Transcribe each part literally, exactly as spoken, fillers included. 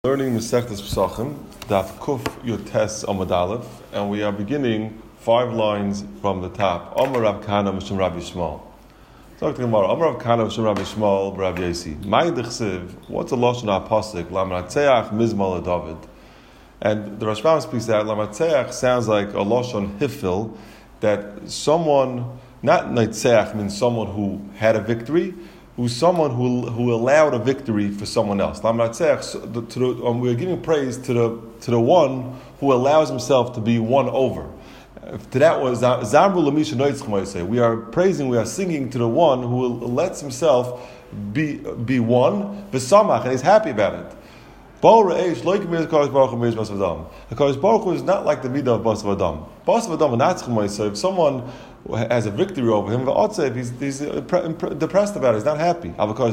Learning Masechtas Pesachim, Daf Kuf Yotes Amud Aleph, and we are beginning five lines from the top. Amar Rav Kahana Mishum Rabbi Shmuel. Talk to Gemara. Amar Rav Kahana Mishum Rabbi Shmuel Rabbi Yosi. Mai Dechsiv. What's the lashon hapasik? Lamatzeach Mizmal David. And the Rashbam speaks that Lamatzeach sounds like a lashon hifil, that someone, not Naitzeach means someone who had a victory, who's someone who who allowed a victory for someone else. Um, we're giving praise to the to the one who allows himself to be won over. To that was Zamru Lamisha Noitzchmoy. We are praising, we are singing to the one who lets himself be be won, v'samach, and he's happy about it. The Kodesh Baruch Hu is not like the midah of Bas Vadam. Bas Vadam and Natzchmoy. If someone has a victory over him, if he's, he's depressed about it, he's not happy.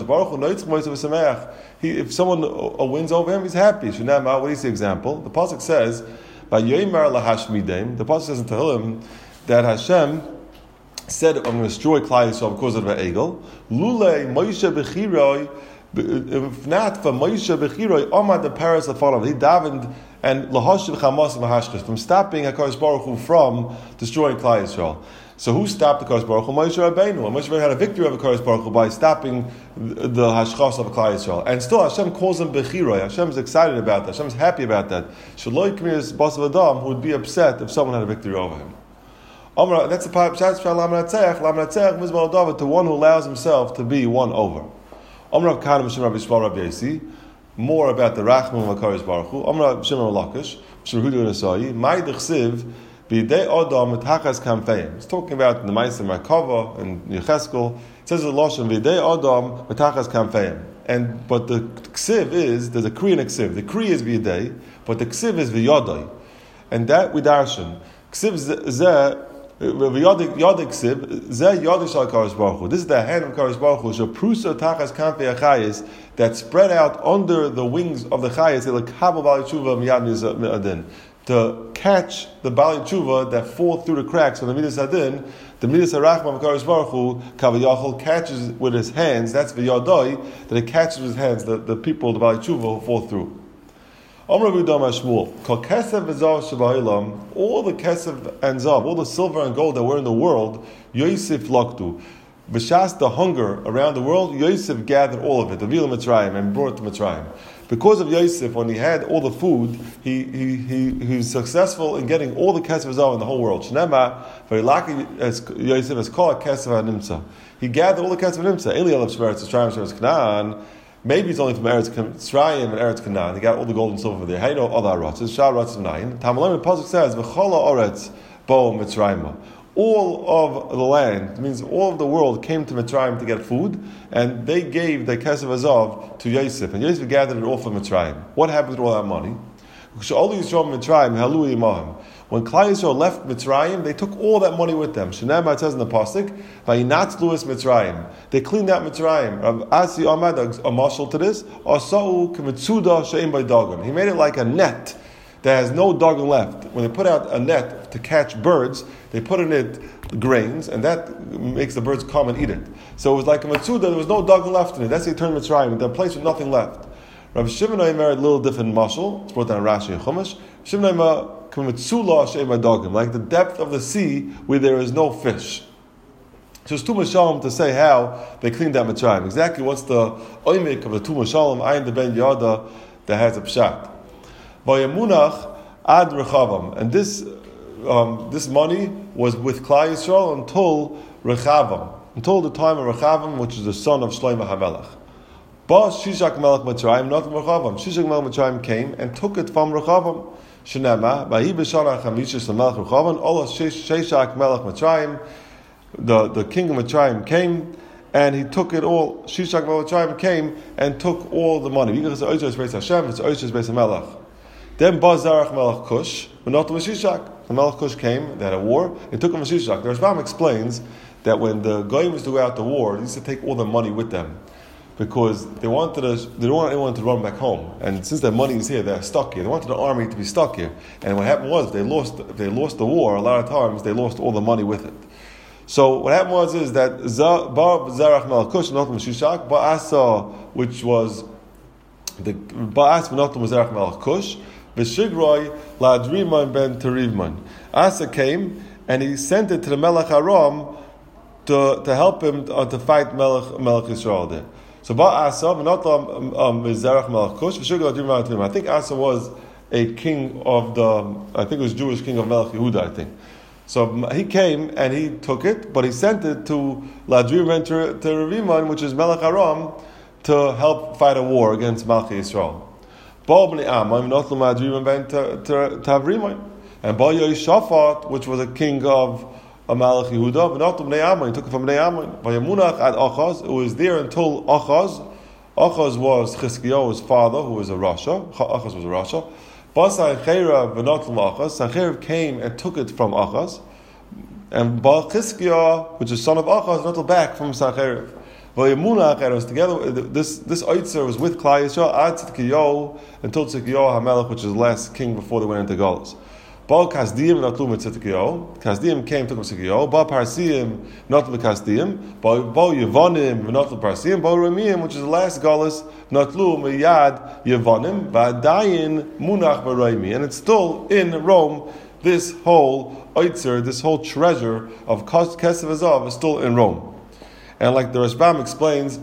He, if someone wins over him, he's happy. What is the example? The pasuk says, by Yomer lahashmidem, the pasuk says in Tehillim that Hashem said, I'm going to destroy Klal Yisrael because of the Egel. Lule Moshe bechiroi, if not for Moshe bechiroi, Omad the Paris Lafanov, he davened and lahashiv chamas mahashkish, from stopping HaKadosh Baruch Hu from destroying Klal Yisrael. So who stopped the Kodesh Baruch Hu? Moshe Rabbeinu. Moshe Rabbeinu had a victory over Kodesh Baruch Hu by stopping the hashchas of Klal Yisrael. And still Hashem calls him Bechiroi. Hashem is excited about that. Hashem is happy about that. Shaloi Kmiris Basav Adam, who would be upset if someone had a victory over him. That's the part of Lam Natzeach, Lam Natzeach, Mizmal David, to one who allows himself to be won over. Amr Rav Kahana Mishum Rabbi Shmuel Rabbi Yosi, more about the Rachman of Kodesh Baruch Hu. Amr Rav Shimon Lakish, Mishum Hudu Nesai, Mai Dechsiv, It's talking about the Ma'aser Merkava and Yecheskel. It says the Lashon V'idei Adam Metachas Kamfeim. And but the ksiv is there's a kri and a ksiv. The kri is V'idei, but the ksiv is V'yodai, and that we darshan ksiv zeh V'yodai Yodai ksiv zeh Yodai Shal Kodesh Baruch Hu. This is the hand of Kodesh Baruch Hu. So Prusa Tachas Kamfei Achayis that spread out under the wings of the Chayis. They like Kabel Bali Tshuva Miyad Mi'adin, to catch the Bali Tshuva that fall through the cracks of the Midas Hadin. The Midas HaRachman of Kodesh Baruch Hu, Kavayachol, catches with his hands, that's the Yodai, that it catches with his hands, the, the people, the Bali Tshuva who fall through. All the Kesef and Zav, all the silver and gold that were in the world, Yosef Loktu. B'shas the hunger around the world, Yosef gathered all of it, the Vila Mitzrayim, and brought it to Mitzrayim. Because of Yosef, when he had all the food, he he he, he was successful in getting all the kesef zav in the whole world. Shnema, very lucky as Yosef is called kesef nimsa. He gathered all the kesef nimsa. Eli alav shmeretz Mitzrayim shmeretz Canaan. Maybe it's only from Eretz Mitzrayim and Eretz Canaan. He got all the gold and silver there. How do you know other arotzes? Shah arotzes nine. Tamalim Pasuk says v'chola oretz bo Mitzrayim. All of the land, it means all of the world, came to Mitzrayim to get food, and they gave the Kesef Azav to Yosef, and Yosef gathered it all from Mitzrayim. What happened to all that money? When Klal Yisrael left Mitzrayim, they took all that money with them. Shenema, it says in the pasuk, "Vayinatz Luis Mitzrayim." They cleaned out Mitzrayim. Rav Asi Ahmad, a mashal to this, Asau Kemitzuda Shein by Dagon. He made it like a net that has no dagon left. When they put out a net to catch birds, they put in it grains, and that makes the birds come and eat it. So it was like a matzuda, there was no dagon left in it. That's the eternal Mitzrayim, the place with nothing left. Rabbi Shimon married a little different mashal. It's brought down in Rashi and Chumash. Shimon like the depth of the sea where there is no fish. So it's two mashalim to say how they cleaned that Mitzrayim. Exactly what's the oimik of the two mashalim, ayin the ben yada, that has a pshat. Vayamunach ad rechavam, and this um, this money was with Klal Yisrael until Rechavam, until the time of Rechavam, which is the son of Shlomo HaMelech. But Shishak Melech Mitzrayim, not from Rechavam. Shishak Melech Mitzrayim came and took it from Rechavam. Shenema, Vahi b'shana chamishis l'melech Rechavam, Ola Shishak Melech Mitzrayim, the the king of Mitzrayim came and he took it all. Shishak Melech Mitzrayim came and took all the money. Because it's Oishas Beis Hashem, it's Oishas Beis HaMelech. Then Bazarach Melech Kush, but not the Shishak. The Melech Kush came, they had a war, they took him to Shishak. The Rashbam explains that when the Goyim was to go out to war, they used to take all the money with them, because they wanted to, they didn't want anyone to run back home. And since their money is here, they're stuck here. They wanted the army to be stuck here. And what happened was, they lost, if they lost the war, a lot of times they lost all the money with it. So what happened was is that Bar Zarach Melech Kush, not from Shishak, Ba'asa, which was The Ba'as v'notam Mizrach Melech Cush, v'shigroi la'adriman ben Terivman. Asa came and he sent it to the Melech Aram to to help him to, uh, to fight Melech Melech Yisrael there. So Ba'asa v'notam Mizrach Melech Cush, v'shigroi la'adriman ben Terivman. I think Asa was a king of the, I think it was Jewish king of Melech Yehuda, I think. So he came and he took it, but he sent it to La'adriman ben Terivman, which is Melech Aram, to help fight a war against Malchi Yisrael. And Ba Yoshaphat, which was a king of Malchi Yehuda, he took it from Bnei Ammon. Vayamunach ad Achaz, who was there until Achaz. Achaz was Chizkiyahu's father, who was a Rasha. Achaz was a Rasha. Ba Sancheriv v'notlum Achaz. Sancheriv came and took it from Achaz. And Ba Chizkiyah, which is son of Achaz, not back from Sancheriv. Vayamunach, and it was together. This this Oitzer was with Klal Yisrael ad Tzidkiyahu until Tzidkiyahu HaMelech, which is the last king before they went into Galus. Ba Kasdim not Lumet Tzidkiyahu. Kasdim came took him Tzidkiyahu. Ba Parsiim not Lumet Kasdim. Ba Ba Yevonim not Lumet Parsiim. Ba Ramim, which is the last Galus, not Lumet Yad Yevonim. Ba Dayin Munach Baraimi, and it's still in Rome. This whole Oitzer, this whole treasure of Kesef Azav is still in Rome. And like the Rashbam explains,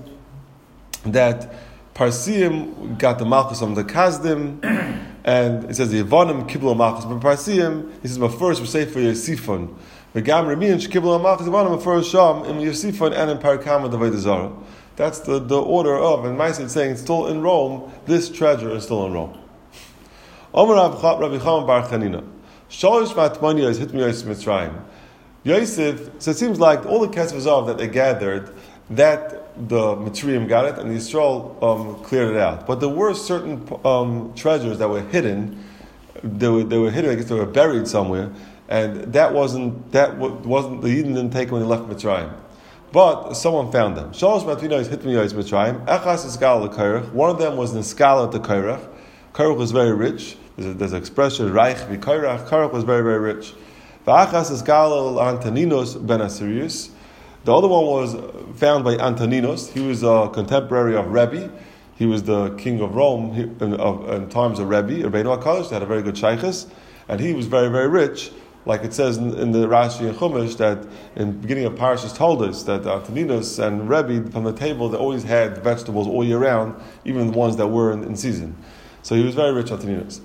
that Parsiim got the Malchus from the Kasdim, and it says the Yevonim kiblu Malchus. But Parsiim, he says, but first we say for Yosifon. The Gam Remian kiblu Malchus, Yevonim first Sham in Yosifon and in Parakama the Vaidazara. That's the, the order of, and Maisa is saying it's still in Rome. This treasure is still in Rome. Omer Rabbi Chaim Bar Chanina. Shalish Matmanya is Hitmi Yosef Mitzrayim. Yosef, so it seems like all the Kesef Zav that they gathered, that the Mitzrayim got it, and the Yisrael um, cleared it out. But there were certain um, treasures that were hidden. They were, they were hidden. I guess they were buried somewhere, and that wasn't that wasn't the Yidden didn't take when they left Mitzrayim. But someone found them. Shalosh Matvina is Hitmi Yosef Mitzrayim. Echas is Gal Kairach. One of them was in Skala to Kairach. Kairach was very rich. There's, a, there's an expression Reich vi Kairach. Kairach was very very rich. V'achas is Galil Antoninos ben Asirius. The other one was found by Antoninos. He was a contemporary of Rebbe. He was the king of Rome he, in, of, in times of Rebbe. Rabbeinu HaKadosh had a very good shaykhus, and he was very very rich. Like it says in, in the Rashi and Chumash that in the beginning of Parashas told us that Antoninos and Rebbe from the table they always had vegetables all year round, even the ones that were in, in season. So he was very rich, Antoninos.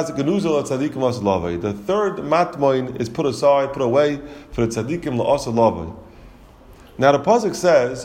The third matmoin is put aside, put away for the tzadikim la'asa lavai. Now the pasuk says,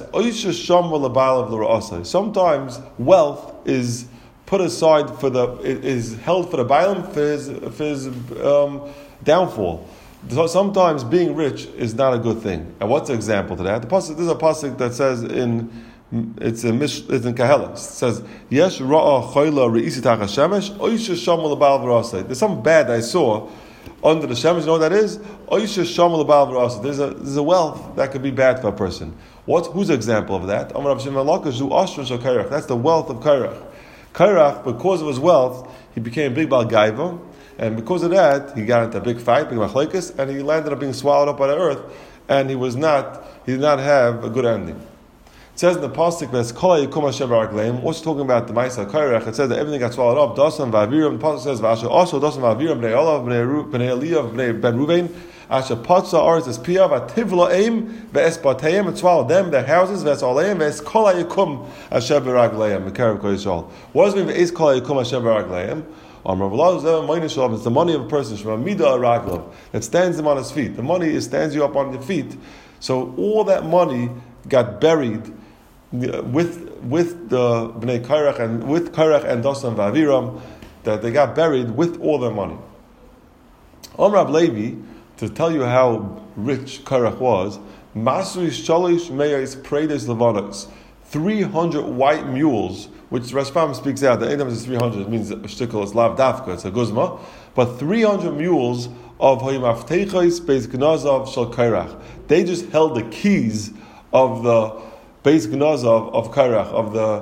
sometimes wealth is put aside for the is held for the bailam for his, for his um, downfall. So sometimes being rich is not a good thing. And what's the example to that? The pasuk, there's a pasuk that says in It's in Mish, it's in Kahelis. It says, "Yesh ra'a choyla re'isi tachas shemesh, oisha shamal l'bal v'rasei." There's something bad I saw under the shemesh. You know what that is? Oisha shamal l'bal v'rasei. There's a there's a wealth that could be bad for a person. What? Who's the example of that? Amar Rav Shimon Lakish zu ashron shel Kairach. That's the wealth of Kairach. Kairach, because of his wealth, he became a big bal gaiva, and because of that, he got into a big fight, big machlekes, and he landed up being swallowed up by the earth, and he was not he did not have a good ending. It says in the pasuk that Kol Yikum Hashem B'Ragleim. What's talking about the Ma'aseh Kairach? It says that everything got swallowed up. Dasan v'aviram. The pasuk says V'asher also Dasan v'aviram b'nei Olav b'nei Eliyav b'nei Ben Ruvain. Asher Patza Aretz es Piyav Ativla Aim v'es Batayim. It swallowed them, their houses, v'es Aleim v'es Kol Yikum Hashem B'Ragleim. Mekarev Kol Yisrael. What does it mean v'es Kol Yikum Hashem B'Ragleim? It's the money of a person that stands him on his feet. The money is stands you up on your feet. So all that money got buried with with the Bnei Kairach and with Kairach and Dasan v'Aviram, that they got buried with all their money. Amar Rav Levi, to tell you how rich Kairach was, Masri Shalish Meyais Preides Levanos, three hundred white mules, which Rashbam speaks out. The Adam is three hundred. It means a shtickle is lav dafka. It's a guzma, but three hundred mules of Hoyimavteichos Beis Gnazav Shel Kairach. They just held the keys of the Beis Gnazav of Kairach, of the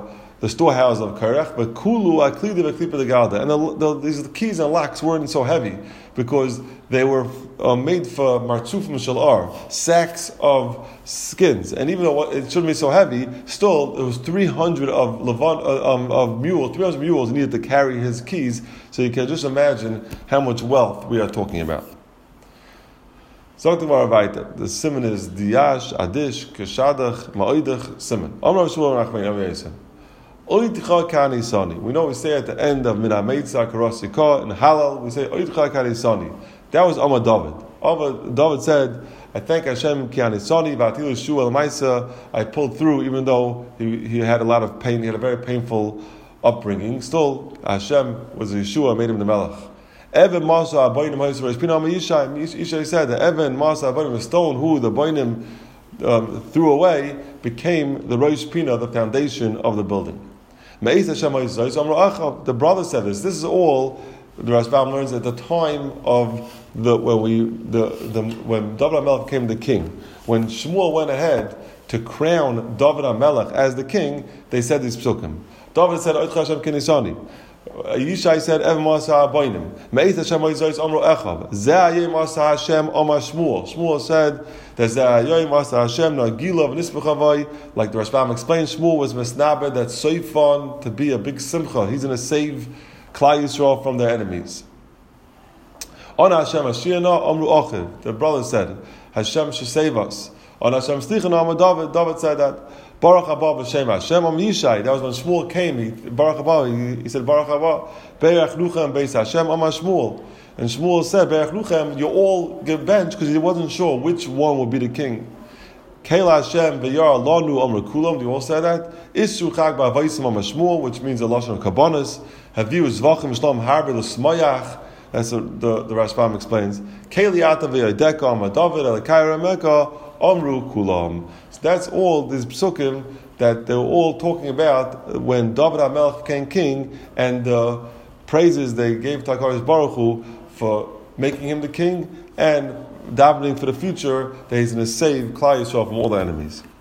the storehouse of Korach, but Kulu Aklidi V'Klipa the Galda. And the, the, these the keys and locks weren't so heavy because they were uh, made for Martzufim Shalar, sacks of skins. And even though it shouldn't be so heavy, still there was three hundred of Levant, uh, um, of mules, three hundred mules needed to carry his keys. So you can just imagine how much wealth we are talking about. So the simon is Diyash, Adish, Keshadach, Ma'idach, simon. Amr Shmuel Nachman Yamesa. Oitcha Kanisani. We know we say at the end of Mina Meitza Karosika and Halal, we say Oitcha Kanisani. That was Amar David. Amar David said, I thank Hashem Kanisani, Vatilu Shuel Maisa. I pulled through even though he, he had a lot of pain, he had a very painful upbringing. Still, Hashem was Yeshua, made him the Melech. Evan Masa Aboinim Haisrael. Pinam Yishai Yishai said that Evan Masa Aboinim, the stone who the Boinim um, threw away, became the Rosh Pina, the foundation of the building. The brother said this. This is all the Rashbam learns at the time of the when we the, the when David HaMelech became the king. When Shmuel went ahead to crown David HaMelech as the king, they said these psukim. David said, "Oitcha Hashem Kinisani." Yishai said, "Ev Masa Aboinim." Me'ez Hashem Oizos Amro Echav. Ze'ayim Masa Hashem Amar Shmuel. Shmuel said that Ze'ayim Masa Hashem Nagila V'Nisbechavai. Like the Rashbam explained, Shmuel was Mesnaber that Soifon to be a big simcha. He's going to save Klal Yisrael from their enemies. On Hashem Ashiyana Amru Achiv. The brother said, Hashem should save us. On Hashem Slichana Amar David. David said that. Baruch haba b'shem Hashem am Yishai. That was when Shmuel came. He, Baruch haba. He, he said Baruch haba. Be'erach luchem beis Hashem am Shmuel. And Shmuel said Be'erach luchem. You all get benched because he wasn't sure which one would be the king. Keila Hashem ve'yar lanu amr kulam. Do you all say that? Isu chag ba'avaisim am Shmuel, which means the lashon of kabbanas. Haviu zvachim shlam harbe l'smayach. That's what the the Rashbam explains. Keili ata ve'yadeka am David elakayra meka. Amru kulam. So that's all these psukim that they were all talking about when David HaMelech became king, and the praises they gave to HaKadosh Baruch Hu for making him the king, and davening for the future that he's going to save Klal Yisrael from all the enemies.